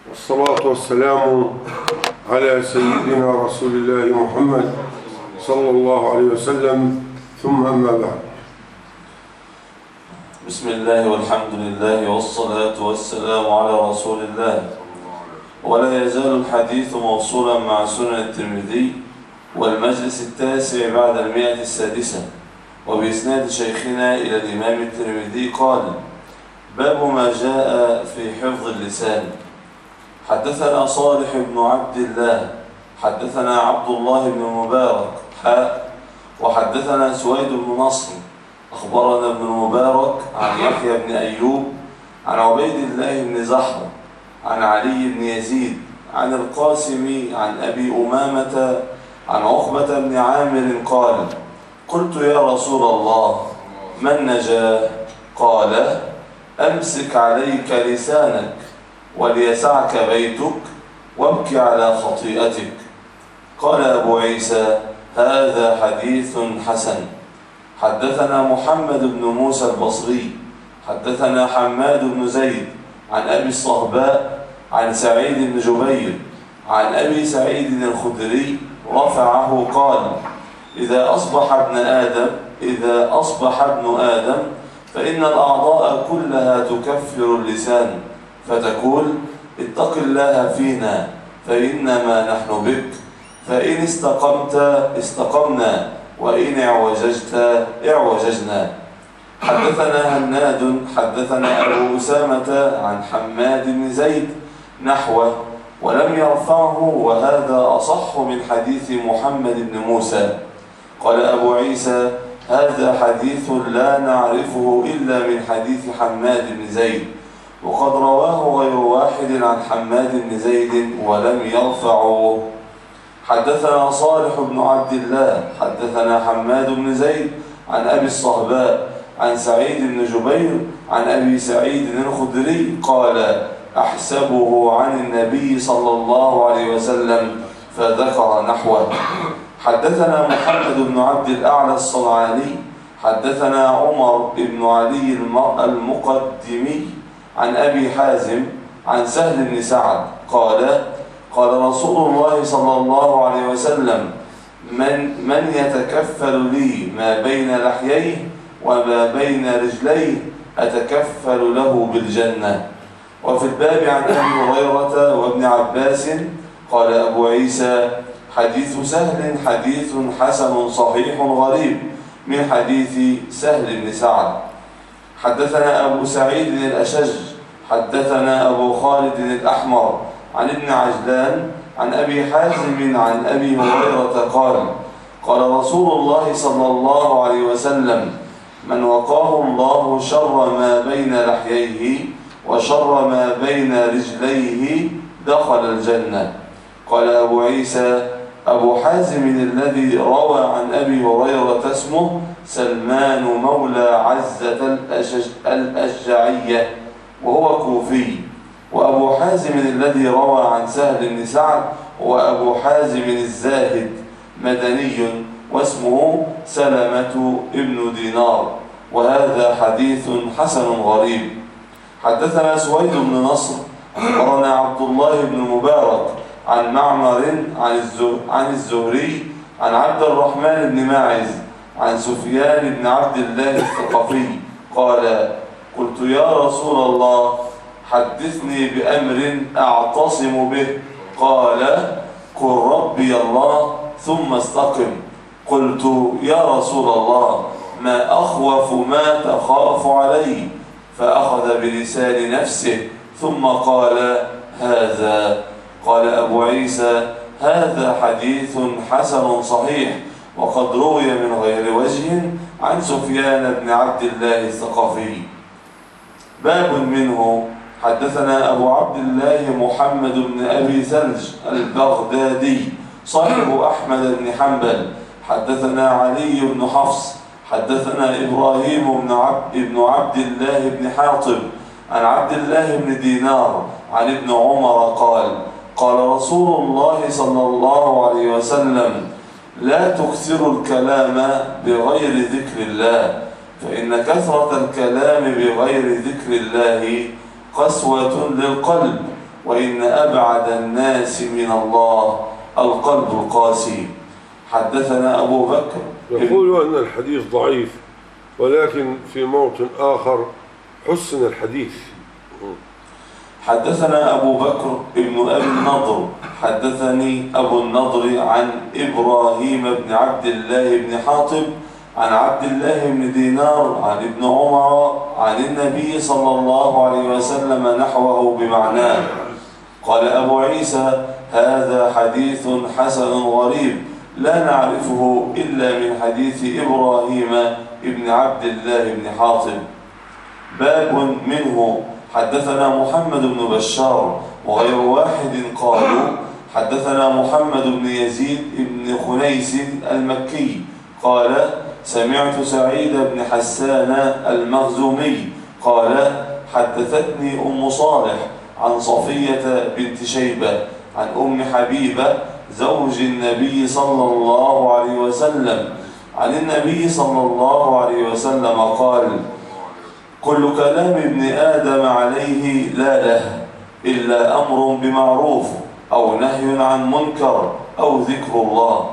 والصلاة والسلام على سيدنا رسول الله محمد صلى الله عليه وسلم، ثم أما بعد. بسم الله والحمد لله والصلاة والسلام على رسول الله. ولا يزال الحديث موصولا مع سنن الترمذي والمجلس التاسع بعد 106، وبإسناد شيخنا إلى الإمام الترمذي قال: باب ما جاء في حفظ اللسان. حدثنا صالح بن عبد الله حدثنا عبد الله بن مبارك وحدثنا سويد بن نصر أخبرنا ابن المبارك عن يحيى بن أيوب عن عبيد الله بن زحر عن علي بن يزيد عن القاسم عن أبي أمامة عن عقبة بن عامر قال: قلت يا رسول الله من نجا؟ قال: أمسك عليك لسانك وليسعك بيتك وابك على خطيئتك. قال أبو عيسى: هذا حديث حسن. حدثنا محمد بن موسى البصري حدثنا حماد بن زيد عن أبي الصهباء عن سعيد بن جبير عن أبي سعيد الخدري رفعه قال: إذا أصبح ابن آدم فإن الأعضاء كلها تكفر اللسان، فتقول: اتق الله فينا فإنما نحن بك، فإن استقمت استقمنا وإن اعوججت اعوججنا. حدثنا هناد حدثنا أبو أسامة عن حماد بن زيد نحوه ولم يرفعه، وهذا أصح من حديث محمد بن موسى. قال أبو عيسى: هذا حديث لا نعرفه إلا من حديث حماد بن زيد، وقد رواه غير واحد عن حماد بن زيد ولم يرفعه. حدثنا صالح بن عبد الله حدثنا حماد بن زيد عن أبي الصهباء عن سعيد بن جبير عن أبي سعيد الخدري قال: أحسبه عن النبي صلى الله عليه وسلم، فذكر نحوه. حدثنا محمد بن عبد الأعلى الصنعاني حدثنا عمر بن علي المقدمي عن أبي حازم عن سهل بن سعد قال: قال رسول الله صلى الله عليه وسلم: من يتكفل لي ما بين لحييه وما بين رجليه أتكفل له بالجنة. وفي الباب عن أبي هريرة وابن عباس. قال أبو عيسى: حديث سهل حديث حسن صحيح غريب من حديث سهل بن سعد. حدثنا أبو سعيد الأشج حدثنا أبو خالد الأحمر عن ابن عجلان عن أبي حازم عن أبي هريرة قال: قال رسول الله صلى الله عليه وسلم: من وقاه الله شر ما بين لحييه وشر ما بين رجليه دخل الجنة. قال أبو عيسى: أبو حازم الذي روى عن أبي هريرة اسمه سلمان مولى عزة الأشجعية وهو كوفي. وأبو حازم الذي روى عن سهل بن سعد وأبو حازم الزاهد مدني واسمه سلمة ابن دينار، وهذا حديث حسن غريب. حدثنا سويد بن نصر أخبرنا عبد الله بن المبارك عن معمر عن الزهري عن عبد الرحمن بن ماعز عن سفيان بن عبد الله الثقفي قال: قلت يا رسول الله حدثني بأمر أعتصم به. قال: قل ربي الله ثم استقم. قلت يا رسول الله ما أخوف ما تخاف علي؟ فأخذ بلسان نفسه ثم قال: هذا. قال أبو عيسى: هذا حديث حسن صحيح، وقد روي من غير وجه عن سفيان بن عبد الله الثقفي. باب منه. حدثنا أبو عبد الله محمد بن أبي ثلج البغدادي صاحب أحمد بن حنبل حدثنا علي بن حفص حدثنا إبراهيم بن عبد الله بن حاطب عن عبد الله بن دينار عن ابن عمر قال: قال رسول الله صلى الله عليه وسلم: لا تكثروا الكلام بغير ذكر الله، فإن كثرة الكلام بغير ذكر الله قسوة للقلب، وإن أبعد الناس من الله القلب القاسي. حدثنا أبو بكر يقول أن الحديث ضعيف، ولكن في موطن آخر حسن الحديث. حدثنا أبو بكر ابن أبي النضر حدثني أبو النضر عن إبراهيم بن عبد الله بن حاطب عن عبد الله بن دينار عن ابن عمر عن النبي صلى الله عليه وسلم نحوه بمعناه. قال أبو عيسى: هذا حديث حسن غريب لا نعرفه إلا من حديث إبراهيم بن عبد الله بن حاطب. باب منه. حدثنا محمد بن بشار وغير واحد قالوا حدثنا محمد بن يزيد بن خنيس المكي قال: سمعت سعيد بن حسان المخزومي قال: حدثتني أم صالح عن صفية بنت شيبة عن أم حبيبة زوج النبي صلى الله عليه وسلم عن النبي صلى الله عليه وسلم قال: كل كلام ابن آدم عليه لا له إلا أمر بمعروف أو نهي عن منكر أو ذكر الله.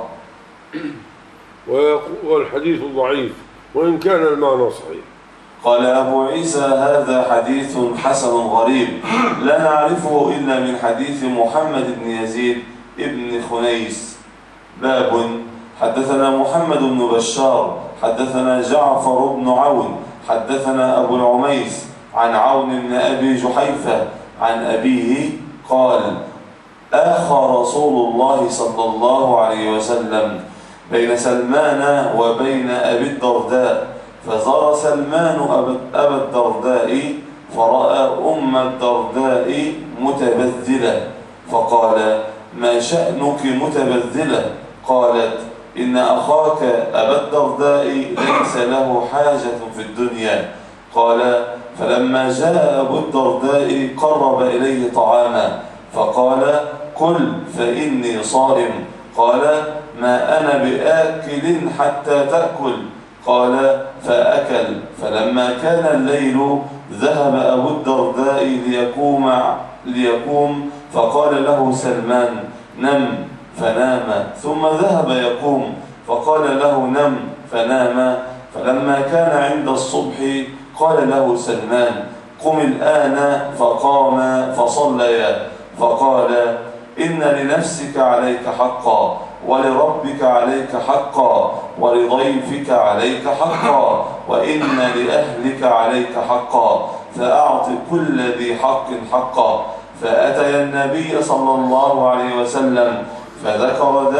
والحديث ضعيف وإن كان المعنى صحيح. قال أبو عيسى: هذا حديث حسن غريب لا نعرفه إلا من حديث محمد بن يزيد ابن خنيس. باب. حدثنا محمد بن بشار حدثنا جعفر بن عون حدثنا أبو العميس عن عون بن أبي جحيفة عن أبيه قال: آخى رسول الله صلى الله عليه وسلم بين سلمان وبين أبي الدرداء، فزار سلمان أبا الدرداء فرأى أم الدرداء متبذلة، فقال: ما شأنك متبذلة؟ قالت: إن أخاك أبا الدرداء ليس له حاجة في الدنيا. قال: فلما جاء أبو الدرداء قرب إليه طعاما فقال: كل فإني صائم. قال: ما أنا بآكل حتى تأكل. قال: فأكل. فلما كان الليل ذهب أبو الدرداء ليقوم فقال له سلمان: نم. فنام. ثم ذهب يقوم فقال له: نم. فنام. فلما كان عند الصبح قال له سلمان: قم الآن. فقام فصليا. فقال: إن لنفسك عليك حقا، ولربك عليك حقا، ولضيفك عليك حقا، وإن لأهلك عليك حقا، فأعط كل ذي حق حقا. فأتي النبي صلى الله عليه وسلم فذكر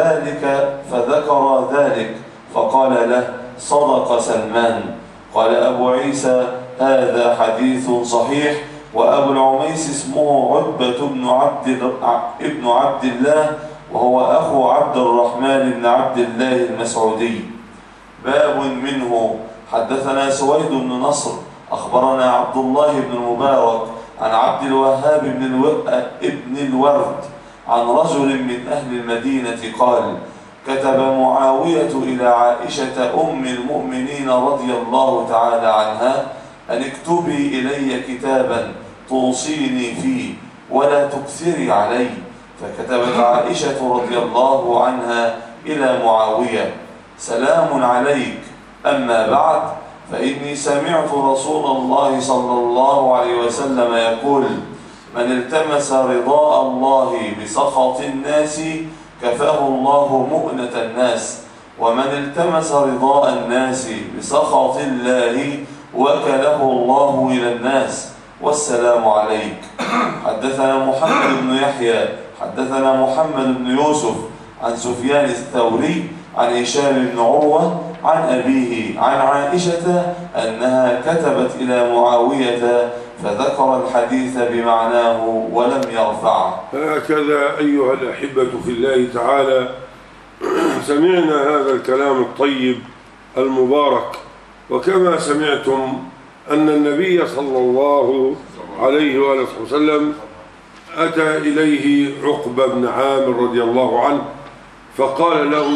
ذلك فقال له: صدق سلمان. قال أبو عيسى: هذا حديث صحيح. وأبو العميس اسمه عتبة ابن عبد الله، وهو أخو عبد الرحمن بن عبد الله المسعودي. باب منه. حدثنا سويد بن نصر أخبرنا عبد الله بن المبارك عن عبد الوهاب بن الورد عن رجل من أهل المدينة قال: كتب معاوية إلى عائشة أم المؤمنين رضي الله تعالى عنها أن اكتبي إلي كتابا توصيني فيه ولا تكثري علي. فكتبت عائشة رضي الله عنها إلى معاوية: سلام عليك، أما بعد، فإني سمعت رسول الله صلى الله عليه وسلم يقول: من التمس رضاء الله بسخط الناس كفاه الله مؤنة الناس، ومن التمس رضاء الناس بسخط الله وكله الله إلى الناس، والسلام عليك. حدثنا محمد بن يحيى حدثنا محمد بن يوسف عن سفيان الثوري عن هشام بن عروة عن أبيه عن عائشة أنها كتبت إلى معاوية فذكر الحديث بمعناه ولم يرفعه. هكذا أيها الأحبة في الله تعالى سمعنا هذا الكلام الطيب المبارك، وكما سمعتم أن النبي صلى الله عليه وآله وسلم أتى إليه عقبة بن عامر رضي الله عنه فقال له: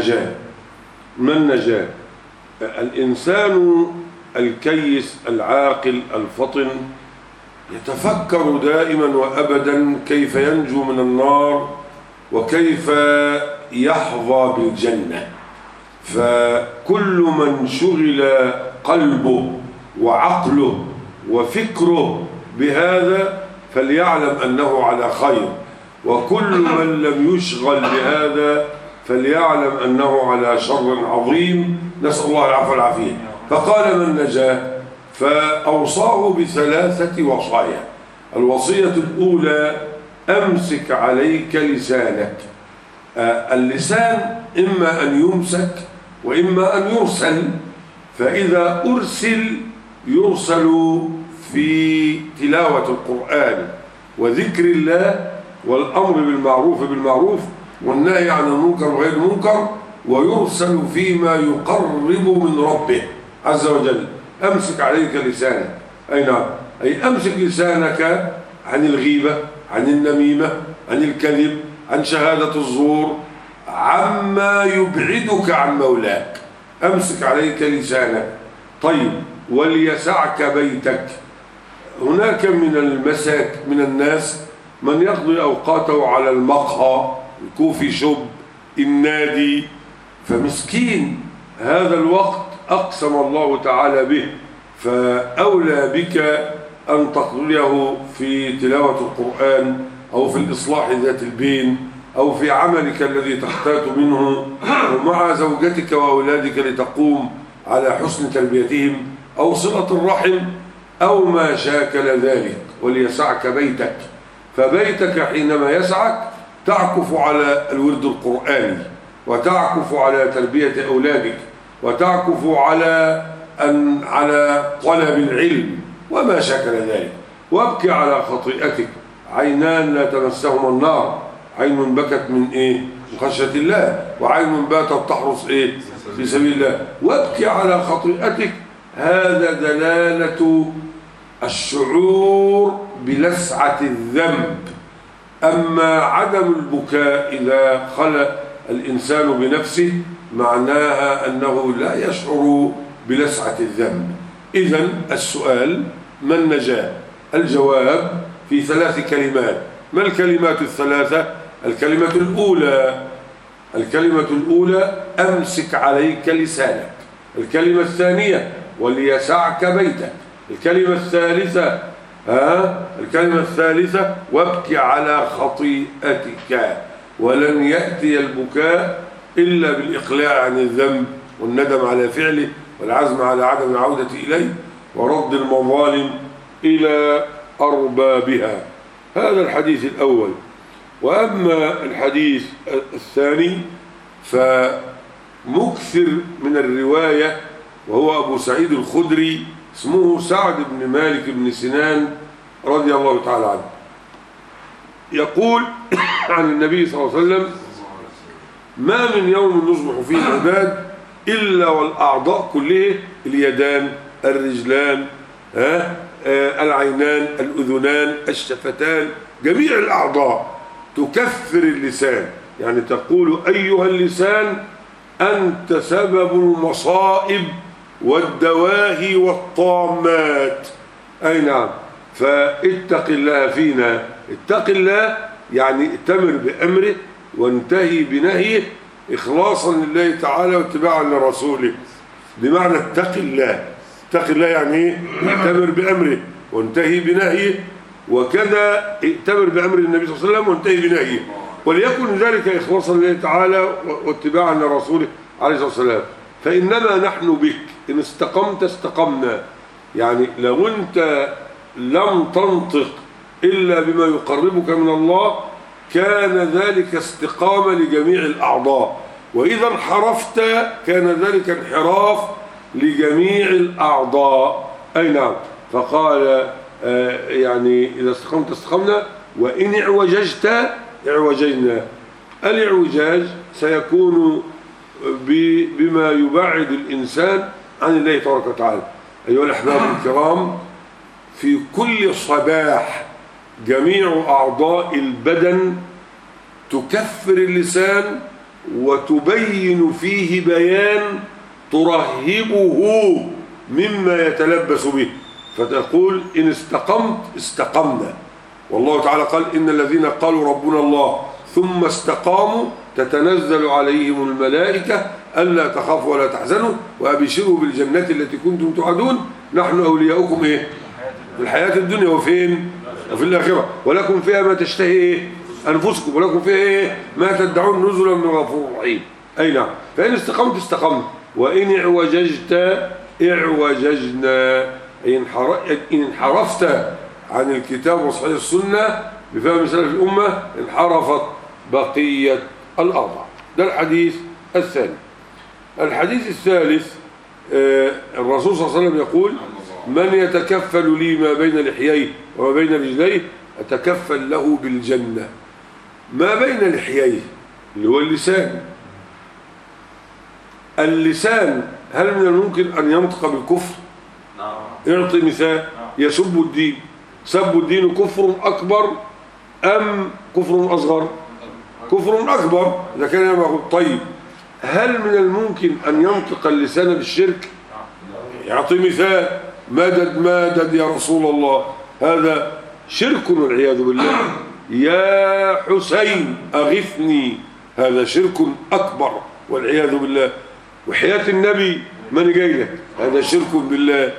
من نجا؟ الإنسان الكيس العاقل الفطن يتفكر دائما وأبدا كيف ينجو من النار وكيف يحظى بالجنة. فكل من شغل قلبه وعقله وفكره بهذا فليعلم أنه على خير، وكل من لم يشغل بهذا فليعلم أنه على شر عظيم، نسأل الله العفو والعافية. فقال من نجا فأوصاه ب3 وصايا. الوصية الأولى: أمسك عليك لسانك. اللسان إما أن يمسك وإما أن يرسل، فإذا أرسل يرسل في تلاوة القرآن وذكر الله والأمر بالمعروف والنهي عن المنكر وغير المنكر، ويرسل فيما يقرب من ربه عز وجل. أمسك عليك لسانك، أي نعم، أي أمسك لسانك عن الغيبة، عن النميمة، عن الكذب، عن شهادة الزور، عما يبعدك عن مولاك. أمسك عليك لسانك. طيب، وليسعك بيتك. هناك من الناس من يقضي أوقاته على المقهى، الكوفي شوب، النادي، فمسكين هذا الوقت أقسم الله تعالى به، فأولى بك أن تقضيه في تلاوة القرآن أو في الإصلاح ذات البين أو في عملك الذي تحتاج منه مع زوجتك وأولادك لتقوم على حسن تربيتهم، أو صلة الرحم، أو ما شاكل ذلك. وليسعك بيتك، فبيتك حينما يسعك تعكف على الورد القرآني، وتعكف على تربية أولادك، وتعكف على طلب العلم وما شاكل ذلك. وابكي على خطيئتك. عينان لا تمسهما النار، عين بكت من من خشية الله، وعين باتت تحرس في سبيل الله. وابكي على خطيئتك، هذا دلالة الشعور بلسعة الذنب. أما عدم البكاء إذا خلى الإنسان بنفسه معناها أنه لا يشعر بلسعة الذنب. إذن السؤال: من نجا؟ الجواب في 3 كلمات. ما الكلمات ال3؟ الكلمة الأولى: أمسك عليك لسانك. الكلمة الثانية: وليسعك بيتك. الكلمة الثالثة: وابكي على خطيئتك. ولن يأتي البكاء إلا بالإقلاع عن الذنب والندم على فعله والعزم على عدم العودة إليه ورد المظالم إلى أربابها. هذا الحديث الأول. وأما الحديث الثاني فمكثر من الرواية، وهو أبو سعيد الخدري، اسمه سعد بن مالك بن سنان رضي الله تعالى عنه، يقول عن النبي صلى الله عليه وسلم: ما من يوم يصبح فيه العباد إلا والأعضاء كلها، اليدان، الرجلان، العينان، الأذنان، الشفتان، جميع الأعضاء تكفر اللسان. يعني تقول: أيها اللسان أنت سبب المصائب والدواهي والطامات. أي نعم. فاتق الله فينا. اتق الله يعني ائتمر بأمره وانتهي بنهيه إخلاصا لله تعالى واتباعا لرسوله. بمعنى اتق الله. اتق الله يعني ايه؟ ائتمر بأمره وانتهي بنهيه، وكذا ائتمر بأمر النبي صلى الله عليه وسلم وانتهي بنهيه، وليكن ذلك إخلاصا لله تعالى واتباعا لرسوله عليه الصلاة والسلام. فإنما نحن بك، إن استقمت استقمنا. يعني لو أنت لم تنطق إلا بما يقربك من الله كان ذلك استقامة لجميع الأعضاء، وإذا انحرفت كان ذلك انحراف لجميع الأعضاء. أي نعم. فقال يعني إذا استقمت استقمنا، وإن اعوججت اعوججنا. الاعوجاج سيكون بما يبعد الإنسان عن الله تبارك وتعالى. أيها الأحباب الكرام، في كل صباح جميع أعضاء البدن تكفر اللسان وتبين فيه بيان ترهبه مما يتلبس به. فتقول إن استقمت استقمنا. والله تعالى قال إن الذين قالوا ربنا الله ثم استقاموا تتنزل عليهم الملائكة ألا تخافوا ولا تحزنوا وأبشروا بالجنة التي كنتم توعدون نحن أولياؤكم إيه؟ في الحياة الدنيا وفين؟ وفي الآخرة ولكم فيها ما تشتهي إيه؟ أنفسكم ولكم فيها إيه؟ ما تدعون نزلا من غفور رحيم. أي نعم. فإن استقمت استقمت وإن اعوججت اعوججنا. إن انحرفت عن الكتاب وصحيح السنة بفهم سلف الأمة انحرفت بقية الأربعة. ده الحديث الثاني. الحديث الثالث الرسول صلى الله عليه وسلم يقول من يتكفل لي ما بين لحييه وما بين رجليه أتكفل له بالجنة. ما بين لحييه اللي هو اللسان. اللسان هل من الممكن أن ينطق بالكفر؟ اعطي مثال. يسب الدين. سب الدين كفر أكبر أم كفر أصغر؟ كفر أكبر إذا كان يقول. طيب هل من الممكن أن ينطق اللسان بالشرك؟ يعطي مثال. مدد يا رسول الله هذا شرك والعياذ بالله. يا حسين أغثني هذا شرك أكبر والعياذ بالله. وحياة النبي من جاي لك هذا شرك بالله.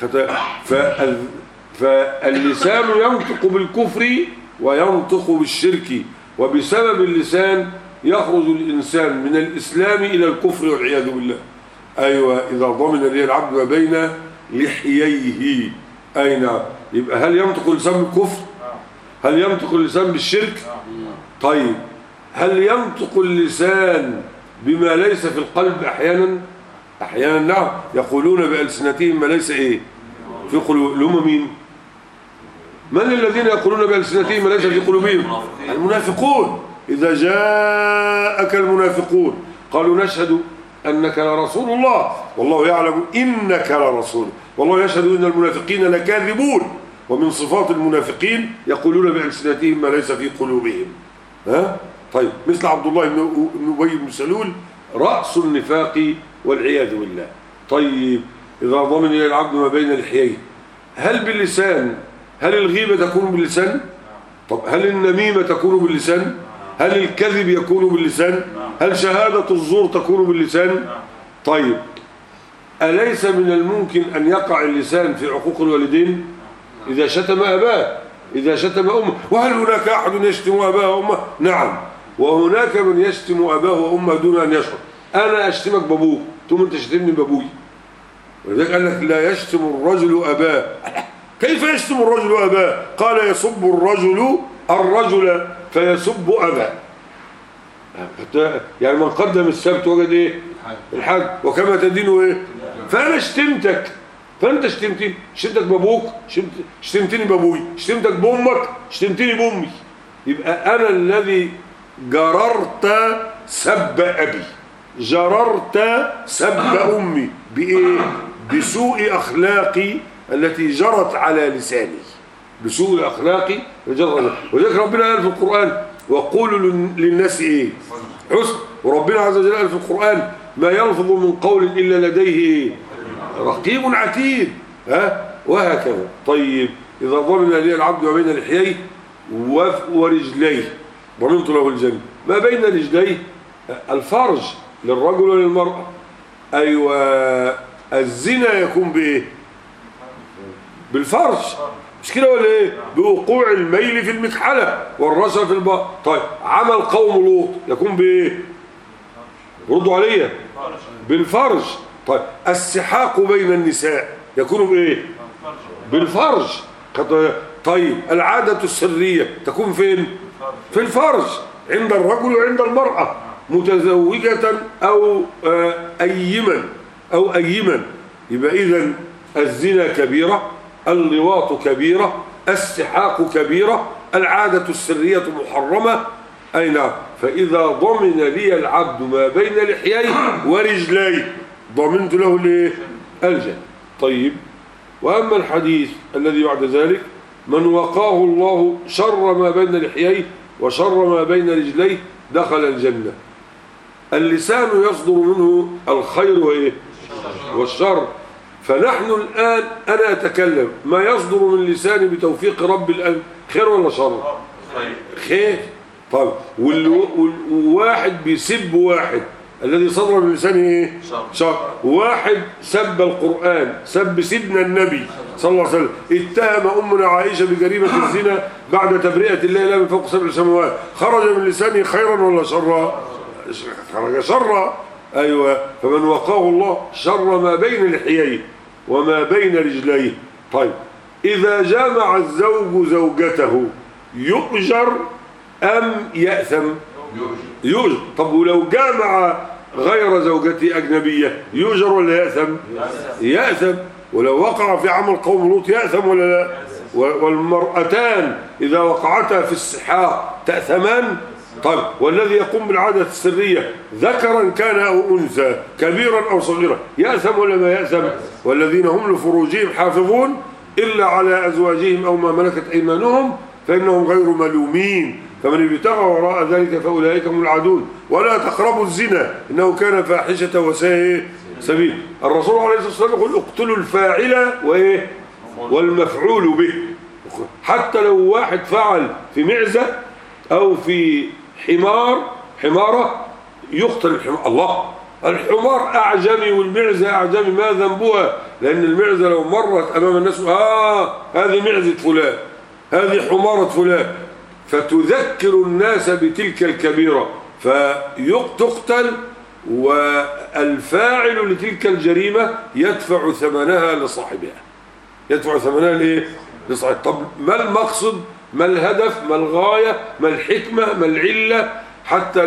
فاللسان ينطق بالكفر وينطق بالشرك وبسبب اللسان يخرج الإنسان من الإسلام إلى الكفر والعياذ بالله. أيوة إذا ضمن لي العبد ما بين لحييه. أين يبقى هل ينطق اللسان بالكفر؟ هل ينطق اللسان بالشرك؟ طيب هل ينطق اللسان بما ليس في القلب أحيانا؟ أحيانا نعم. يقولون بألسنتهم ما ليس إيه في قلوبهم. مين؟ من الذين يقولون بألسنتهم ما ليس في قلوبهم؟ المنافقون. إذا جاءك المنافقون قالوا نشهد أنك لرسول الله والله يعلم إنك لرسول والله يشهد إن المنافقين لكاذبون. ومن صفات المنافقين يقولون بألسنتهم ما ليس في قلوبهم. ها؟ طيب مثل عبد الله بن أبي بن سلول رأس النفاق والعياذ بالله. طيب إذا ضمن إلى العبد ما بين لحييه هل باللسان؟ هل الغيبة تكون باللسان؟ طب هل النميمة تكون باللسان؟ هل الكذب يكون باللسان؟ هل شهادة الزور تكون باللسان؟ طيب أليس من الممكن أن يقع اللسان في عقوق الوالدين؟ إذا شتم أباه إذا شتم أمه. وهل هناك أحد يشتم أباه وأمه؟ نعم. وهناك من يشتم أباه وأمه دون أن يشعر. أنا أشتمك بابوك ثم أنت تشتمني بابوي. ولذلك قال لك لا يشتم الرجل أباه. كيف يشتم الرجل أباه؟ قال يسب الرجل فيسب أباه. يعني من قدم السبت وجد إيه؟ الحج. وكما تدين إيه؟ فأنا شتمتك فأنت شتمتك بابوك شتمتني بابوي. شتمتك بأمك شتمتني بأمي. يبقى أنا الذي جررت سب أبي جررت سب أمي بإيه؟ بسوء أخلاقي التي جرت على لساني. بسوء أخلاقي وذلك ربنا قال في القرآن وقولوا للناس إيه؟ حسن. وربنا عز وجل قال في القرآن ما يلفظ من قول إلا لديه إيه؟ رقيب عتيد. ها؟ وهكذا. طيب إذا ضمن لي العبد ما بين لحييه ورجليه ضمنت له الجنة. ما بين رجليه الفرج للرجل وللمرأة. أيوة الزنا يكون بإيه؟ بالفرج. مش كده ولا إيه؟ بوقوع الميل في المكحلة والرشا في البطن. طيب عمل قوم لوط يكون بإيه؟ ردوا عليا. بالفرج. طيب السحاق بين النساء يكون بإيه؟ بالفرج. طيب العادة السرية تكون فين؟ في الفرج عند الرجل وعند المرأة متزوجة أو أيما. يبقى إذن الزنا كبيرة اللواط كبيرة السحاق كبيرة العادة السرية محرمة. أي نعم. فإذا ضمن لي العبد ما بين لحييه ورجليه ضمنت له الجنة. طيب وأما الحديث الذي بعد ذلك من وقاه الله شر ما بين لحييه وشر ما بين رجليه دخل الجنة. اللسان يصدر منه الخير وإيه؟ والشر. فنحن الآن أنا أتكلم ما يصدر من لساني بتوفيق رب الأمر خير ولا شر؟ خير. طب والواحد بيسب واحد الذي صدر من لسانه ايه؟ شر. واحد سب القرآن، سب سيدنا النبي صلى الله عليه وسلم، اتهم أمنا عائشة بجريمة الزنا بعد تبرئة الله لها من فوق 7 سماوات، خرج من لسانه خيرا ولا شرا؟ خرج شرا. أيوة. فمن وقاه الله شر ما بين لحييه وما بين رجليه. طيب إذا جامع الزوج زوجته يؤجر أم يأثم؟ يؤجر. طب ولو جامع غير زوجته أجنبية يؤجر ولا يأثم؟ يأثم. ولو وقع في عمل قوم لوط يأثم ولا لا؟ والمرأتان إذا وقعتا في السحاق تأثمان. طيب والذي يقوم بالعادة السرية ذكرا كان أو أنثى كبيرا أو صغيرا يأثم ولا ما يأثم؟ والذين هم لفروجهم حافظون إلا على أزواجهم أو ما ملكت أيمانهم فإنهم غير ملومين فمن ابتغى وراء ذلك فأولئك هم العادون. ولا تقربوا الزنا إنه كان فاحشة وساء سبيل. الرسول عليه الصلاة والسلام يقول اقتلوا الفاعل وإيه والمفعول به. حتى لو واحد فعل في معزة أو في حمارة يقتل الحمار. الله، الحمار أعجمي والمعزة أعجمي، ما ذنبها؟ لأن المعزة لو مرت أمام الناس هذه معزة فلان، هذه حمارة فلان، فتذكر الناس بتلك الكبيرة فتقتل، والفاعل لتلك الجريمة يدفع ثمنها لصاحبها. يدفع ثمنها لإيه؟ لصاحبها. طب ما المقصد؟ ما الهدف؟ ما الغاية؟ ما الحكمة؟ ما العلة؟ حتى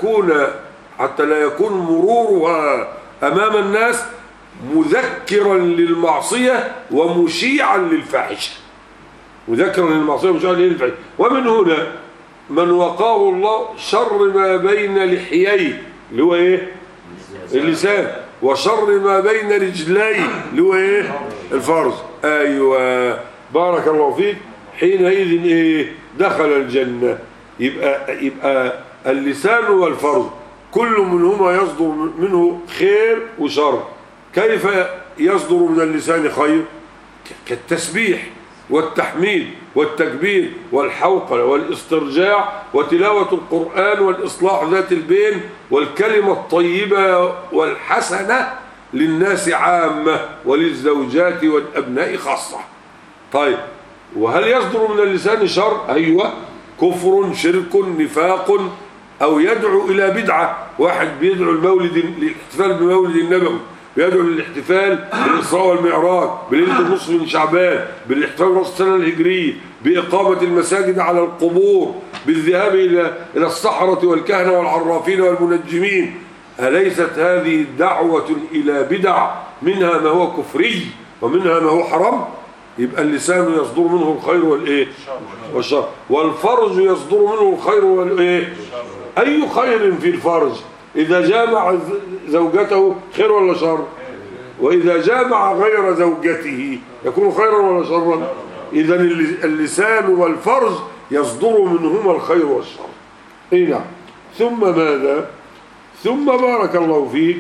لا يكون مرورها أمام الناس مذكرا للمعصية ومشيعا للفاحشة. مذكرا للمعصية ومشيعا للفاحشة. ومن هنا من وقاه الله شر ما بين لحييه اللي هو ايه؟ اللسان، وشر ما بين رجليه اللي هو ايه؟ الفرج. ايوه بارك الله فيك. حينئذ ايه؟ دخل الجنة. يبقى اللسان والفرج كل منهما يصدر منه خير وشر. كيف يصدر من اللسان خير؟ كالتسبيح والتحميد والتكبير والحوقلة والاسترجاع وتلاوة القرآن والإصلاح ذات البين والكلمة الطيبة والحسنة للناس عامة وللزوجات والأبناء خاصة. طيب وهل يصدر من اللسان شر؟ أيوة، كفر، شرك، نفاق، أو يدعو إلى بدعة. واحد بيدعو للاحتفال بمولد النبوي، بيدعو للاحتفال بالإسراء والمعراج، بليلة النصف من شعبان، بالاحتفال برأس السنة الهجرية، بإقامة المساجد على القبور، بالذهاب إلى السحرة والكهنة والعرافين والمنجمين. أليست هذه دعوة إلى بدع منها ما هو كفري ومنها ما هو حرام؟ يبقى اللسان يصدر منه الخير والإيه؟ والشر. والفرج يصدر منه الخير والإيه؟ أي خير في الفرج؟ إذا جامع زوجته خير ولا شر؟ وإذا جامع غير زوجته يكون خيرا ولا شرا؟ إذن اللسان والفرج يصدر منهما الخير والشر. إيه نعم. ثم ماذا؟ ثم بارك الله فيك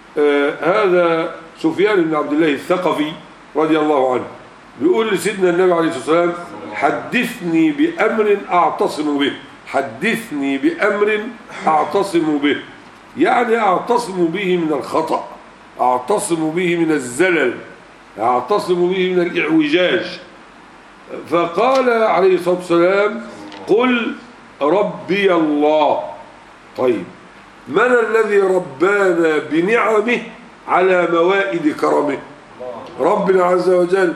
هذا سفيان بن عبد الله الثقفي رضي الله عنه بيقول لسيدنا النبي عليه الصلاة والسلام حدثني بأمر أعتصم به. حدثني بأمر أعتصم به، يعني أعتصم به من الخطأ، أعتصم به من الزلل، أعتصم به من الإعوجاج. فقال عليه الصلاة والسلام قل ربي الله. طيب من الذي ربانا بنعمه على موائد كرمه؟ ربنا عز وجل.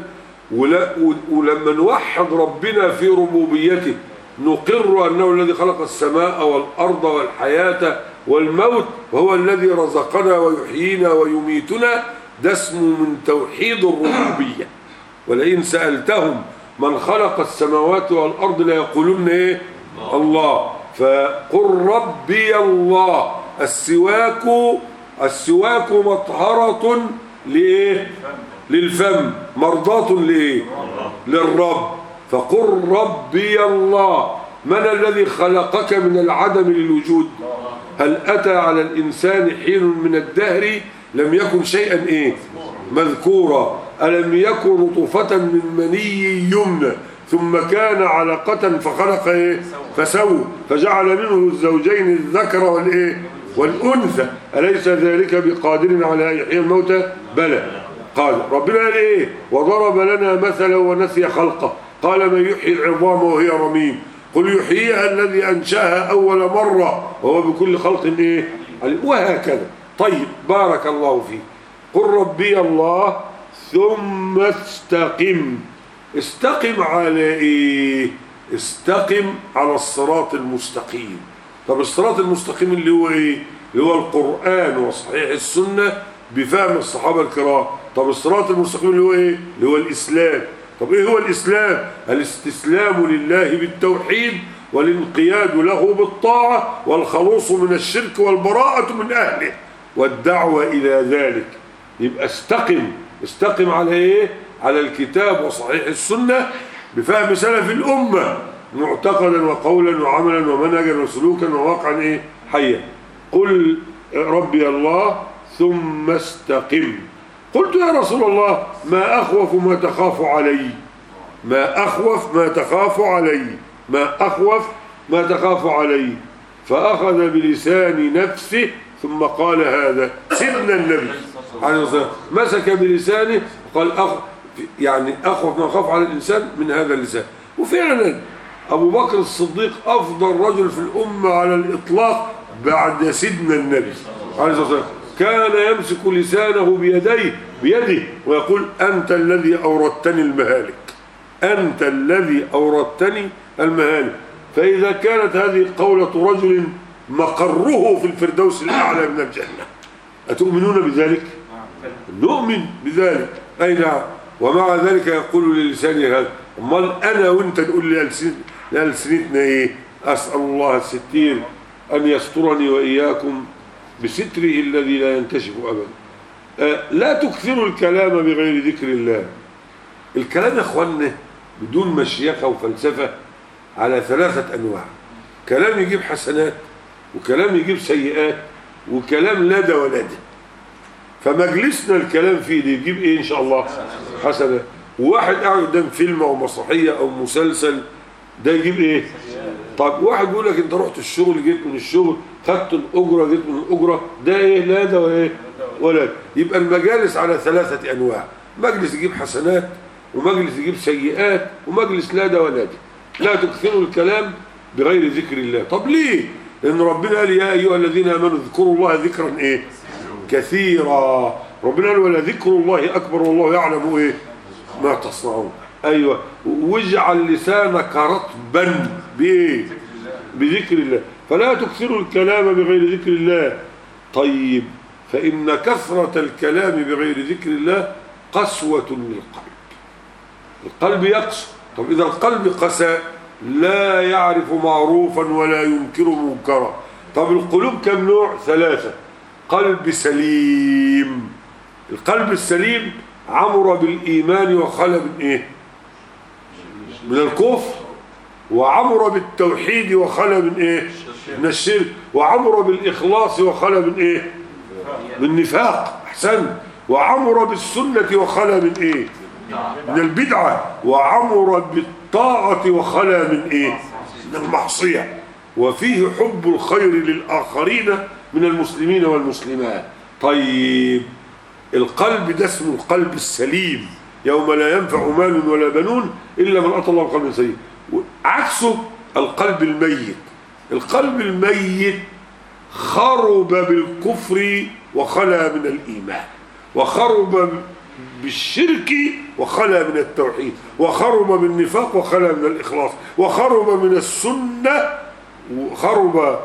ولما نوحد ربنا في ربوبيته نقر أنه الذي خلق السماء والأرض والحياة والموت وهو الذي رزقنا ويحيينا ويميتنا. ده اسمه من توحيد الربوبية. ولئن سألتهم من خلق السماوات والأرض لا يقولون إيه؟ الله. فقل ربي الله. السواك مطهرة لإيه؟ للفم، مرضاة لإيه؟ للرب. فقل ربي الله. من الذي خلقك من العدم للوجود؟ هل أتى على الإنسان حين من الدهر لم يكن شيئا إيه؟ مذكورا ألم يكن نطفة من مني يمنى ثم كان علقة فخلق إيه فسوى فجعل منه الزوجين الذكر والإيه والأنثى أليس ذلك بقادر على أن يحيي الموتى بلى قال ربنا قال إيه وضرب لنا مثلا ونسي خلقه قال من يحيي العظام وهي رميم قل يحييها الذي أنشأها أول مرة وهو بكل خلق إيه وهكذا. طيب بارك الله فيك. قل ربي الله ثم استقم. استقم على ايه؟ استقم على الصراط المستقيم. طب الصراط المستقيم اللي هو ايه؟ اللي هو القرآن وصحيح السنة بفهم الصحابة الكرام. طب الصراط المستقيم اللي هو ايه؟ اللي هو الإسلام. طب ايه هو الإسلام؟ الاستسلام لله بالتوحيد والانقياد له بالطاعة والخلوص من الشرك والبراءة من أهله والدعوة إلى ذلك. يبقى استقم على ايه؟ على الكتاب وصحيح السنة بفهم سلف الأمة معتقدا وقولا وعملا ومنهجا وسلوكا وواقعا ايه؟ حيا. قل ربي الله ثم استقم. قلت يا رسول الله ما أخوف ما تخاف علي ما أخوف ما تخاف علي ما أخوف ما تخاف علي فأخذ بلسان نفسه ثم قال هذا سيدنا النبي عليه الصلاة والسلام مسك بلسانه وقال يعني أخوف ما خاف على الإنسان من هذا اللسان. وفعلا أبو بكر الصديق أفضل رجل في الأمة على الإطلاق بعد سيدنا النبي عليه الصلاة والسلام كان يمسك لسانه بيده ويقول أنت الذي أوردتني المهالك أنت الذي أوردتني المهالك. فإذا كانت هذه قولة رجل مقره في الفردوس الأعلى من الجنة أتؤمنون بذلك؟ نؤمن بذلك. أي نعم. ومع ذلك يقول للسانه هذا امال أنا وأنت نقول لألسنتنا إيه؟ أسأل الله الستير أن يسترني وإياكم بستره الذي لا ينكشف أبدا. لا تكثروا الكلام بغير ذكر الله. الكلام يا أخوانا بدون مشيخة وفلسفة على 3 أنواع. كلام يجيب حسنات وكلام يجيب سيئات وكلام لا ده ولا ده. فمجلسنا الكلام فيه دي يجيب ايه ان شاء الله؟ حسنات. وواحد قاعد قدام فيلم او مسرحيه او مسلسل ده يجيب ايه؟ طب واحد بيقول لك انت رحت الشغل جيت من الشغل خدت الاجره جيت من الاجره ده ايه؟ لا ده وايه؟ ولا. يبقى المجالس على 3 أنواع. مجلس يجيب حسنات ومجلس يجيب سيئات ومجلس لا ده ولا ده. لا تكثروا الكلام بغير ذكر الله. طب ليه؟ لأن ربنا قال يا أيها الذين آمنوا اذكروا الله ذكرا إيه؟ كثيرا. ربنا قال ولا ذكر الله أكبر والله يعلم إيه؟ ما تصنعون. أيوة. واجعل لسانك رطبا بإيه؟ بذكر الله. فلا تكثروا الكلام بغير ذكر الله. طيب فإن كثرة الكلام بغير ذكر الله قسوة للقلب. القلب يقسو. طب إذا القلب قسى لا يعرف معروفا ولا ينكر منكرا. طب القلوب كم نوع؟ 3. قلب سليم. القلب السليم عمر بالإيمان وخلى من إيه؟ من الكفر. وعمر بالتوحيد وخلى من إيه؟ من الشرك. وعمر بالإخلاص وخلى من إيه؟ من النفاق. أحسن. وعمر بالسنة وخلى من إيه؟ من البدعة. وعمر بالطاعة وخلى من إيه؟ من المعصية. وفيه حب الخير للآخرين من المسلمين والمسلمات. طيب القلب ده اسمه القلب السليم يوم لا ينفع مال ولا بنون إلا من أتى الله بقلب سليم. عكسه القلب الميت. القلب الميت خرب بالكفر وخلى من الإيمان وخرب بالشرك وخلى من التوحيد وخرب بالنفاق وخلى من الإخلاص وخرب من السنة وخرب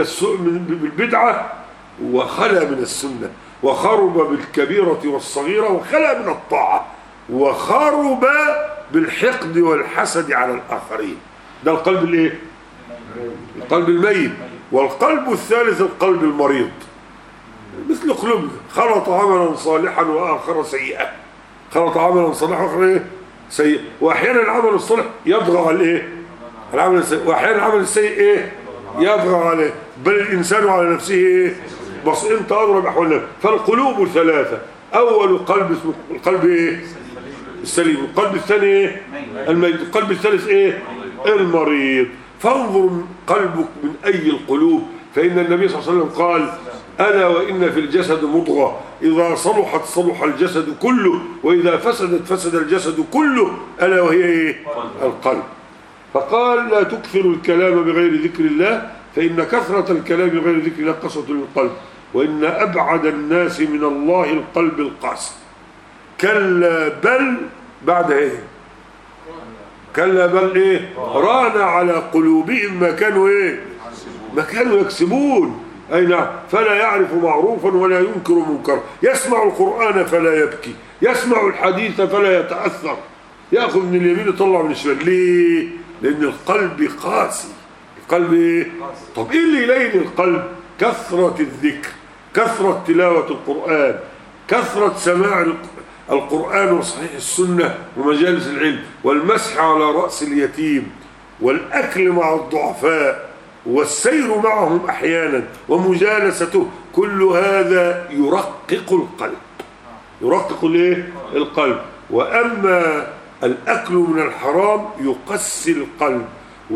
بالبدعة وخلى من السنة وخرب بالكبيرة والصغيرة وخلى من الطاعة وخرب بالحقد والحسد على الآخرين. ده القلب الايه؟ القلب الميت. والقلب الثالث القلب المريض مثل قلوبنا خلط عملا صالحا وآخر سيئا. خلط عملا صالحا وآخر ايه؟ سيئا. وأحيانا العمل الصالح يطغى على ايه؟ العمل السيء. وأحيانا العمل السيء ايه؟ يطغى عليه. بل الإنسان على نفسه ايه؟ بس انت أضرب أحوالنا. فالقلوب 3 أول قلب اسمه القلب إيه؟ السليم. القلب الثاني إيه؟ الميت. القلب الثالث إيه؟ المريض. فانظر قلبك من أي القلوب، فإن النبي صلى الله عليه وسلم قال ألا وإن في الجسد مضغة إذا صلحت صلح الجسد كله وإذا فسدت فسد الجسد كله ألا وهي إيه؟ القلب. فقال لا تكثروا الكلام بغير ذكر الله فإن كثرة الكلام بغير ذكر الله قسوة للقلب وإن أبعد الناس من الله القلب القاسي. كلا بل بعد إيه؟ كلا بل إيه؟ ران على قلوبهم ما كانوا إيه؟ ما كانوا يكسبون. أي نعم. فلا يعرف معروفا ولا ينكر منكرا، يسمع القرآن فلا يبكي، يسمع الحديث فلا يتأثر، يأخذ من اليمين يطلع من الشمال. ليه؟ لأن القلب قاسي. القلب إيه؟ طب إيه اللي يلين القلب؟ كثرة الذكر، كثرة تلاوة القرآن، كثرة سماع القرآن وصحيح السنة ومجالس العلم، والمسح على رأس اليتيم، والأكل مع الضعفاء، والسير معهم أحيانا، ومجالسته. كل هذا يرقق القلب، يرقق القلب. وأما الأكل من الحرام يقسي القلب،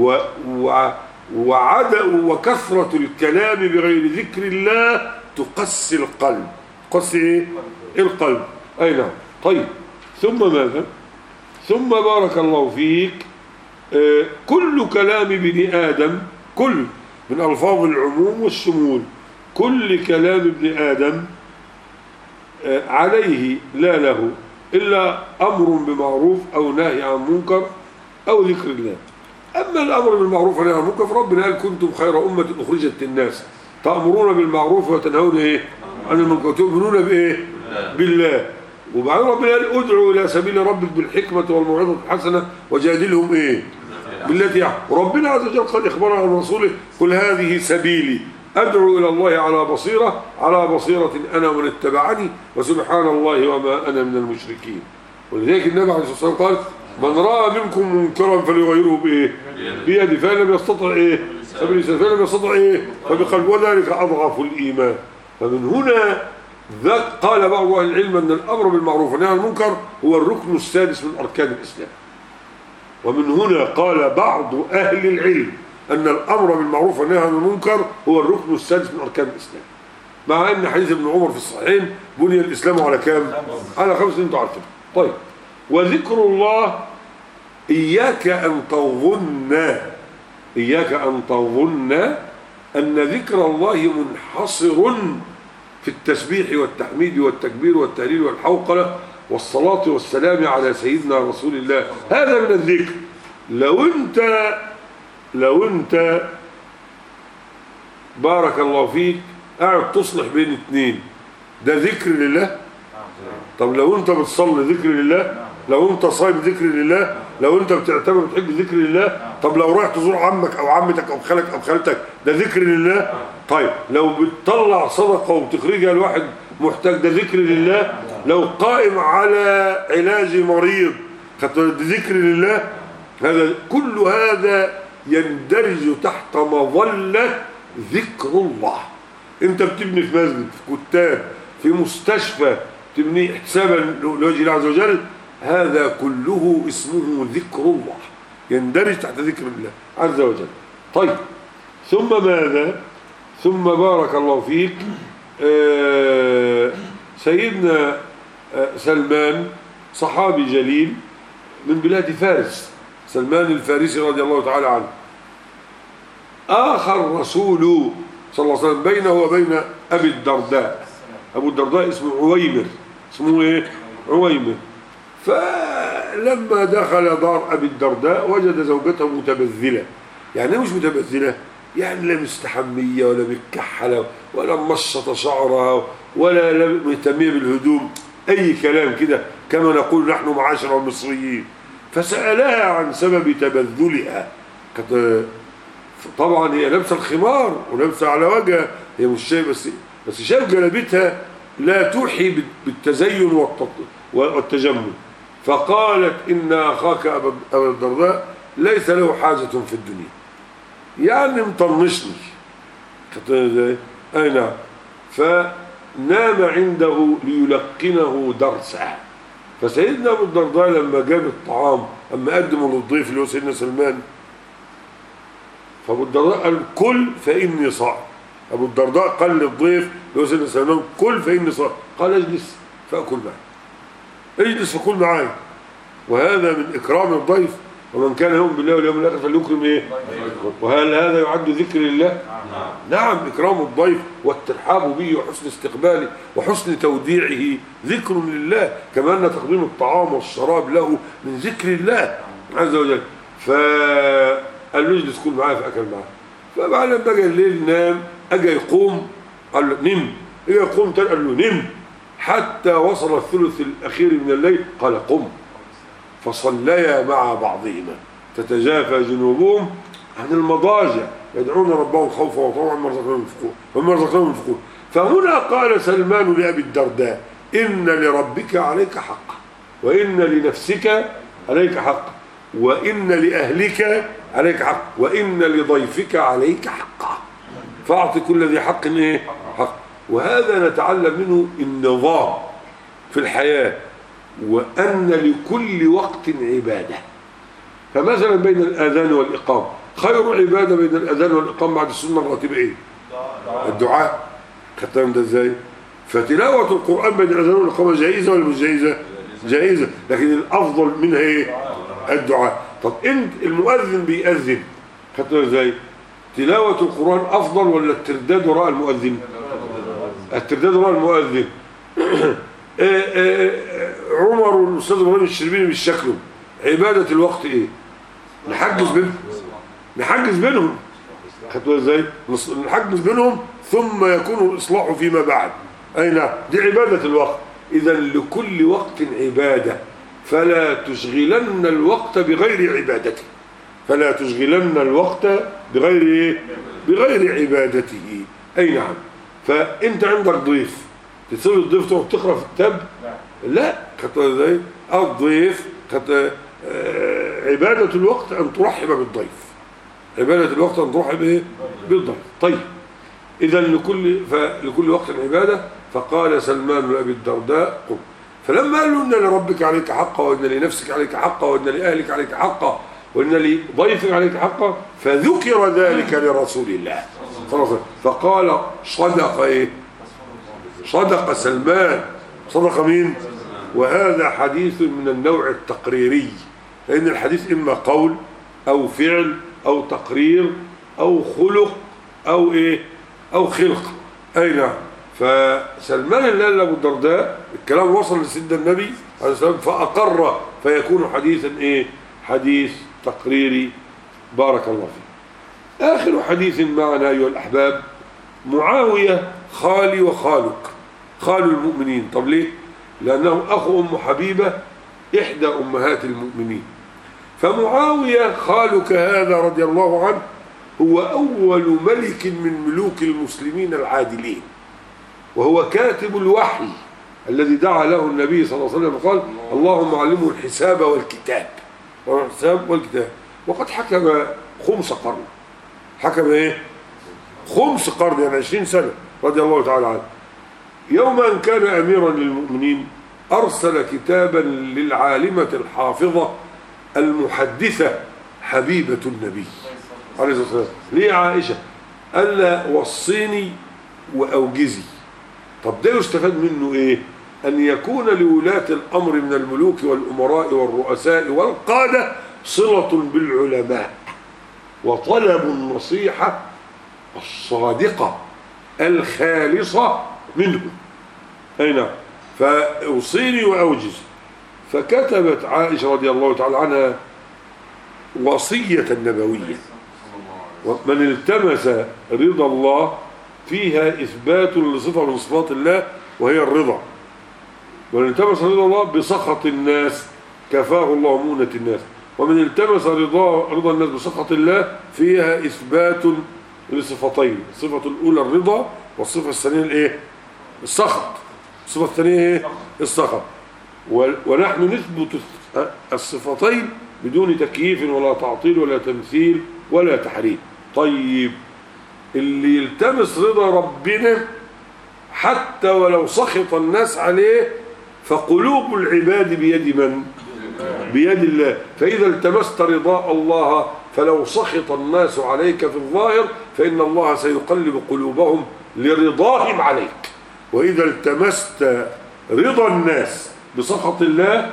وكثرة الكلام بغير ذكر الله تقسي القلب. تقسي القلب. أي نعم. طيب ثم ماذا؟ ثم بارك الله فيك كل كلام ابن آدم، كل من ألفاظ العموم والشمول، كل كلام ابن آدم عليه لا له إلا أمر بمعروف أو نهي عن منكر أو ذكر الله. أما الأمر بالمعروف والنهي عن المنكر فربنا قال كنتم خير أمة أخرجت للناس تأمرون بالمعروف وتنهون إيه؟ عن المنكر وتؤمنون بإيه؟ بالله. وبعدين ربنا قال ادعوا إلى سبيل ربك بالحكمة والموعظة الحسنة وجادلهم إيه؟ بالتي يعني. وربنا عز وجل قال إخبارا عن رسوله قل هذه سبيلي أدعو إلى الله على بصيرة، على بصيرة أنا ومن اتبعني وسبحان الله وما أنا من المشركين. ولذلك النبي عليه الصلاة والسلام قال من رأى منكم منكرا فليغيره بإيه؟ بيده، فإن لم يستطع إيه؟ فبلسانه، فإن لم يستطع إيه؟ فبقلبه، وذلك أضعف الإيمان. فمن هنا قال بعض أهل العلم أن الأمر بالمعروف والنهي عن المنكر هو الركن السادس من أركان الإسلام. ومن هنا قال بعض أهل العلم أن الأمر بالمعروف والنهي عن المنكر هو الركن السادس من أركان الإسلام، مع أن حديث ابن عمر في الصحيحين بني الإسلام على كام؟ على 5 أنتم عارفين. طيب وذكر الله إياك أن تظن أن ذكر الله منحصر في التسبيح والتحميد والتكبير والتهليل والحوقلة والصلاة والسلام على سيدنا رسول الله. هذا من الذكر. لو أنت بارك الله فيك قاعد تصلح بين اثنين، ده ذكر لله. طب لو أنت بتصلي ذكر لله، لو أنت صايم ذكر لله، لو أنت بتعتبر بتحب ذكر لله، طب لو رايح تزور عمك أو عمتك أو خالك أو خالتك ده ذكر لله. طيب لو بتطلع صدقة وبتخرجها لواحد محتاج ده ذكر لله. لو قائم على علاج مريض ده ذكر لله. هذا كل هذا يندرج تحت مظلة ذكر الله. انت بتبني في مسجد، في كتاب، في مستشفى، تبني احتسابا لوجه الله عز وجل، هذا كله اسمه ذكر الله، يندرج تحت ذكر الله عز وجل. طيب ثم ماذا؟ ثم بارك الله فيك سيدنا سلمان صحابي جليل من بلاد فارس، سلمان الفارسي رضي الله تعالى عنه، آخر رسول صلى الله عليه وسلم بينه وبين أبي الدرداء. أبو الدرداء اسمه عويمر، اسمه إيه؟ عويمر. فلما دخل دار أبي الدرداء وجد زوجته متبذلة. يعني مش متبذلة، يعني لا مستحمية ولا متكحلة ولا مشطة شعرها ولا مهتمية بالهدوم، أي كلام كده كما نقول نحن معاشر المصريين. فسألها عن سبب تبذلها. طبعا هي لابسه الخمار ولابسه على وجهها، هي مش شايف بس شايف جلابتها لا توحي بالتزين والتجمل. فقالت إن أخاك أبا الدرداء ليس له حاجة في الدنيا، يعني مطنشني. أي نعم. نام عنده ليلقنه درسا. فسيدنا أبو الدرداء لما جاب الطعام أما قدمه للضيف اللي هو سيدنا سلمان، فأبو الدرداء قال كل فإني صائم. أبو الدرداء قال للضيف اللي هو سيدنا سلمان كل فإني صائم، قال اجلس فأكل معي، اجلس فكل معي. وهذا من إكرام الضيف، ومن كان يؤمن بالله واليوم الآخر فليكرم إيه؟ وهل هذا يعد ذكر لله؟ نعم، إكرام الضيف والترحاب به وحسن استقباله وحسن توديعه ذكر لله، كما أن تقديم الطعام والشراب له من ذكر الله عز وجل. فقال له اجلس كل معاه فأكل معاه. فبعد لما جاء الليل نام، أجا يقوم قال له نم، أجا يقوم تاني قال له نم، حتى وصل الثلث الأخير من الليل قال قم، فصليا مع بعضهما تتجافى جنوبهم عن المضاجع يدعون ربهم خوفا وطمعا ومما رزقناهم ينفقون. فهنا قال سلمان لأبي الدرداء إن لربك عليك حقا، وإن لنفسك عليك حقا، وإن لأهلك عليك حقا، وإن لضيفك عليك حقا، فأعطي كل ذي حق إيه؟ حق. وهذا نتعلم منه النظام في الحياة، وأن لكل وقت عبادة. فمثلا بين الآذان والإقامة خير عبادة بين الآذان والإقامة بعد السنة الراتبة إيه؟ الدعاء. خدتهم ده إزاي؟ فتلاوة القرآن بين الآذان والإقامة جائزة ولا مش جائزة؟ جائزة، لكن الأفضل منها إيه؟ الدعاء. طب أنت المؤذن بيأذن، خدتهم إزاي؟ تلاوة القرآن أفضل ولا الترداد وراء المؤذن؟ الترداد وراء المؤذن. عمر والأستاذ إبراهيم الشربيني بالشكل عبادة الوقت إيه؟ نحجز بينهم. خدتوا ازاي؟ نحجز بينهم ثم يكون الإصلاح فيما بعد. أي نعم، دي عبادة الوقت. إذا لكل وقت عبادة، فلا تشغلن الوقت بغير عبادته، فلا تشغلن الوقت بغير إيه؟ بغير عبادته. أي نعم. فأنت عندك ضيف، تسيب الضيف تقعد تقرأ في الكتاب؟ لا. خدتوا ازاي؟ الضيف عبادة الوقت أن ترحب بالضيف، عبادة الوقت أن ترحب إيه؟ بالضيف. طيب، إذا لكل وقت عبادة. فقال سلمان لأبي الدرداء قم. فلما قال له إن لربك عليك حقا، وإن لنفسك عليك حقا، وإن لأهلك عليك حقا، وإن لضيفك عليك حقا، فذكر ذلك لرسول الله صلى الله عليه وسلم، فقال صدق إيه؟ صدق سلمان. صدق مين؟ وهذا حديث من النوع التقريري، لأن الحديث إما قول أو فعل أو تقرير أو خلق أو إيه؟ أو خلق. أي نعم. فسلمان اللي قال لأبو الدرداء الكلام وصل لسيدنا النبي عليه السلام فأقر، فيكون حديثا إيه؟ حديث تقريري. بارك الله فيك. آخر حديث معنا أيها الأحباب، معاوية خالي وخالك، خال المؤمنين. طب ليه؟ لأنه أخو أم حبيبة إحدى أمهات المؤمنين. فمعاوية خالك هذا رضي الله عنه هو أول ملك من ملوك المسلمين العادلين، وهو كاتب الوحي الذي دعا له النبي صلى الله عليه وسلم وقال اللهم علمه الحساب والكتاب، وقد حكم 5 قرن. حكم إيه؟ 5 قرن، يعني 20 سنة رضي الله تعالى عنه. يوم أن كان أميرا للمؤمنين أرسل كتابا للعالمة الحافظة المحدثة حبيبة النبي عليه الصلاة والسلام ليه عائشة، قال لها وصيني وأوجزي. طب ده يستفاد منه إيه؟ أن يكون لولاة الأمر من الملوك والأمراء والرؤساء والقادة صلة بالعلماء وطلب النصيحة الصادقة الخالصة منهم. أي نعم. فأوصيني وأوجز. فكتبت عائشة رضي الله تعالى عنها وصية نبوية، ومن التمس رضا الله فيها إثبات لصفة من صفات الله وهي الرضا، ومن التمس رضا الله بسخط الناس كفاه الله مؤنة الناس، ومن التمس رضا الناس بسخط الله فيها إثبات لصفتين، الصفة الأولى الرضا والصفة الثانية الإيه؟ السخط. الصفة الثانية إيه؟ السخط. ونحن نثبت الصفتين بدون تكييف ولا تعطيل ولا تمثيل ولا تحريف. طيب، اللي يلتمس رضا ربنا حتى ولو سخط الناس عليه، فقلوب العباد بيد من؟ بيد الله. فإذا التمست رضاء الله فلو سخط الناس عليك في الظاهر فإن الله سيقلب قلوبهم لرضاهم عليك. وإذا التمست رضا الناس بسخط الله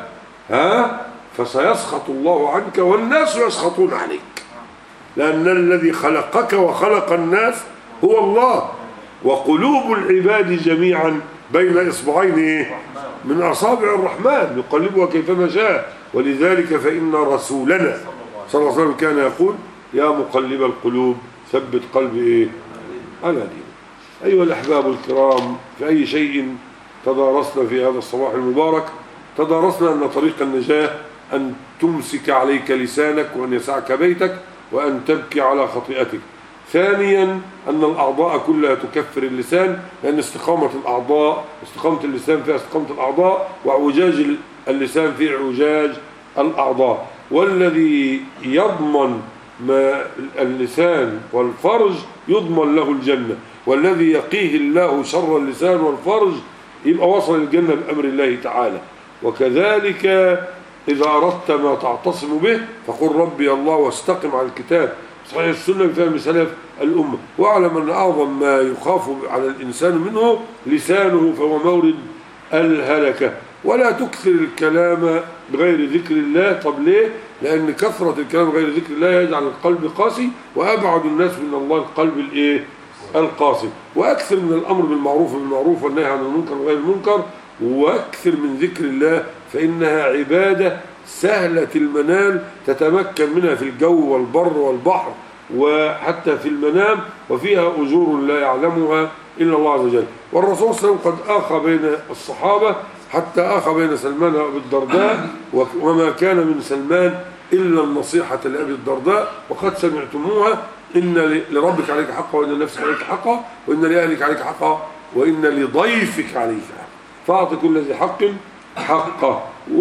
فسيسخط الله عنك والناس يسخطون عليك، لأن الذي خلقك وخلق الناس هو الله. وقلوب العباد جميعا بين إصبعين من أصابع الرحمن يقلبها كيفما شاء. ولذلك فإن رسولنا صلى الله عليه وسلم كان يقول يا مقلب القلوب ثبت قلبي على دينك. أيها الأحباب الكرام، في أي شيء تدارسنا في هذا الصباح المبارك؟ تدارسنا أن طريق النجاة أن تمسك عليك لسانك، وأن يسعك بيتك، وأن تبكي على خطيئتك. ثانيا أن الأعضاء كلها تكفر اللسان، لأن استقامة اللسان فيها استقامة الأعضاء، واعوجاج اللسان فيه اعوجاج الأعضاء. والذي يضمن ما اللسان والفرج يضمن له الجنة، والذي يقيه الله شر اللسان والفرج يبقى وصل الجنة بأمر الله تعالى. وكذلك إذا أردت ما تعتصم به فقل ربي الله واستقم على الكتاب صحيح السنة بفهم سلف الأمة. واعلم أن أعظم ما يخاف على الإنسان منه لسانه، فهو مورد الهلكة. ولا تكثر الكلام بغير ذكر الله. طب ليه؟ لأن كثرة الكلام بغير ذكر الله يجعل القلب قاسي، وأبعد الناس من الله القلب القاسي. وأكثر من الأمر بالمعروف والنهي عن المنكر وغير المنكر، وأكثر من ذكر الله، فإنها عبادة سهلة المنال تتمكن منها في الجو والبر والبحر وحتى في المنام، وفيها أجور لا يعلمها إلا الله عز وجل. والرسول صلى الله عليه وسلم قد آخى بين الصحابة حتى آخى بين سلمان وأبي الدرداء، وما كان من سلمان إلا النصيحة لأبي الدرداء، وقد سمعتموها: إن لربك عليك حقا، وإن لنفسك عليك حقا، وإن لأهلك عليك حقا، وإن لضيفك عليك حقا، فأعط كل ذي حق حقه.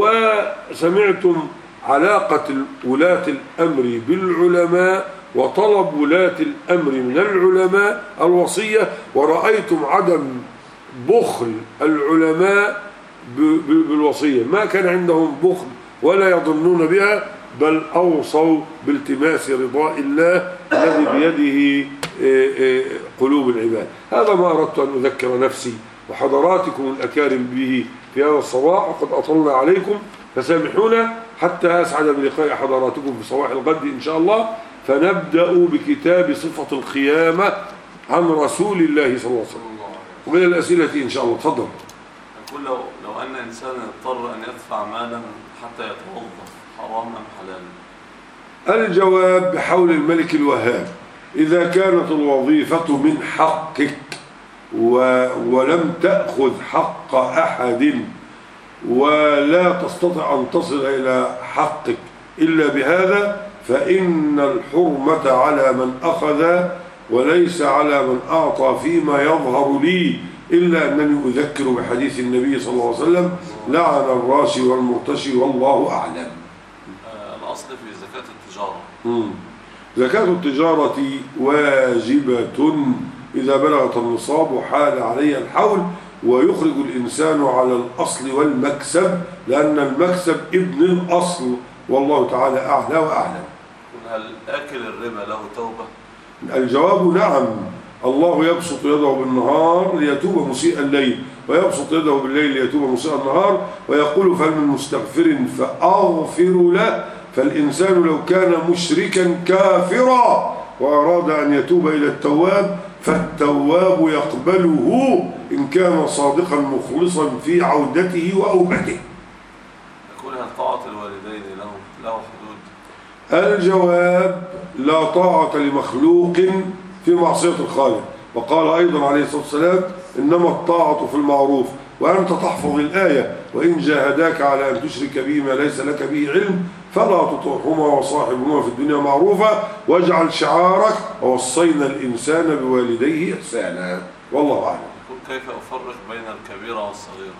وسمعتم علاقة ولاة الأمر بالعلماء وطلب ولاة الأمر من العلماء الوصية، ورأيتم عدم بخل العلماء بالوصية، ما كان عندهم بخل ولا يظنون بها، بل أوصوا بالتماس رضاء الله الذي بيده قلوب العباد. هذا ما أردت أن أذكر نفسي وحضراتكم الأكارم به في هذا الصباح، وقد أطلنا عليكم فسامحونا حتى أسعد بلقاء حضراتكم في صباح الغد إن شاء الله. فنبدأ بكتاب صفة القيامة عن رسول الله صلى الله عليه وسلم، ومن الأسئلة إن شاء الله. تفضل. أقول لو أن إنسان اضطر أن يدفع مالا حتى يتوظف، حرام أم حلال؟ الجواب بحول الملك الوهاب: إذا كانت الوظيفة من حقك ولم تأخذ حق أحد ولا تستطيع أن تصل إلى حقك إلا بهذا، فإن الحرمة على من أخذ وليس على من أعطى، فيما يظهر لي، إلا أنني أذكر بحديث النبي صلى الله عليه وسلم: لعن الراشي والمرتشي والله أعلم. الأصل في زكاة التجارة. زكاة التجارة واجبة إذا بلغت النصاب وحال عليها الحول، ويخرج الإنسان على الأصل والمكسب، لأن المكسب ابن الأصل، والله تعالى أعلى وأعلم. هل آكل الربا له توبة؟ الجواب نعم. الله يبسط يده بالنهار ليتوب مسيء الليل، ويبسط يده بالليل ليتوب مسيء النهار، ويقول: فهل من مستغفر فأغفر له. فالإنسان لو كان مشركا كافرا وأراد أن يتوب إلى التواب، فالتواب يقبله إن كان صادقا مخلصا في عودته وأوبته. يقول: هل طاعة الوالدين له حدود؟ الجواب: لا طاعة لمخلوق في معصية الخالق. وقال أيضا عليه الصلاة والسلام: إنما الطاعة في المعروف. وأنت تحفظ الآية: وإن جاهداك على أن تشرك به ما ليس لك به علم فلا تطعهما وصاحبهما في الدنيا معروفا واجعل شعارك: ووصينا الإنسان بوالديه إحسانا. والله أعلم. كيف أفرق بين الكبيرة والصغيرة؟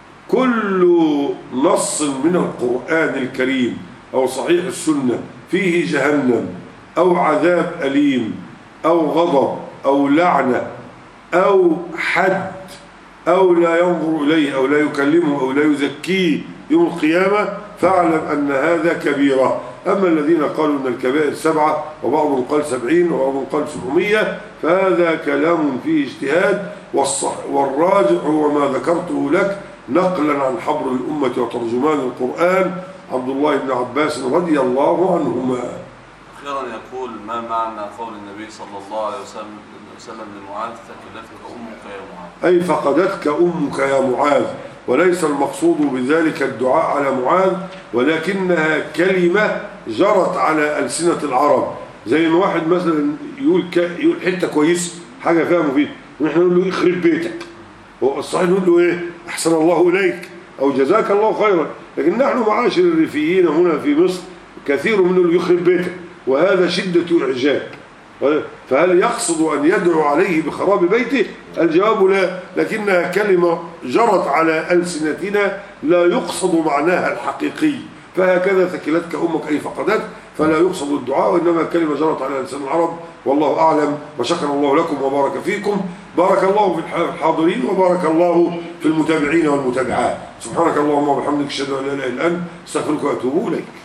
كل نص من القرآن الكريم أو صحيح السنة فيه جهنم أو عذاب أليم أو غضب أو لعنة أو حد أو لا ينظر إليه أو لا يكلمه أو لا يزكيه يوم القيامة فاعلم أن هذا كبيرة. أما الذين قالوا أن الكبائر 7 وبعضهم قال 70 وبعضهم قال 700 فهذا كلام فيه اجتهاد، والراجح هو ما ذكرته لك نقلا عن حبر الأمة وترجمان القرآن عبد الله بن عباس رضي الله عنهما. أخيرا يقول: ما معنى قول النبي صلى الله عليه وسلم لمعاذ: ثكلتك أمك يا معاذ؟ أي فقدتك أمك يا معاذ، وليس المقصود بذلك الدعاء على معاذ، ولكنها كلمة جرت على ألسنة العرب، زي ما واحد مثلا يقول حتة كويسة حاجة فيها مفيد ونحن نقول له يخرب بيتك، هو الصحيح نقول له إيه؟ أحسن الله إليك أو جزاك الله خيرا، لكن نحن معاشر الريفيين هنا في مصر كثير منهم يخرب بيتك، وهذا شدة إعجاب. فهل يقصد أن يدعو عليه بخراب بيته؟ الجواب لا، لكنها كلمة جرت على ألسنتنا لا يقصد معناها الحقيقي، فهكذا ثكلتك أمك أي فقدتك، فلا يقصد الدعاء وإنما كلمة جرت على لسان العرب، والله أعلم. وشكر الله لكم وبارك فيكم، بارك الله في الحاضرين وبارك الله في المتابعين والمتابعات. سبحانك اللهم وبحمدك أشهد أن لا إله إلا أنت أستغفرك وأتوب إليك.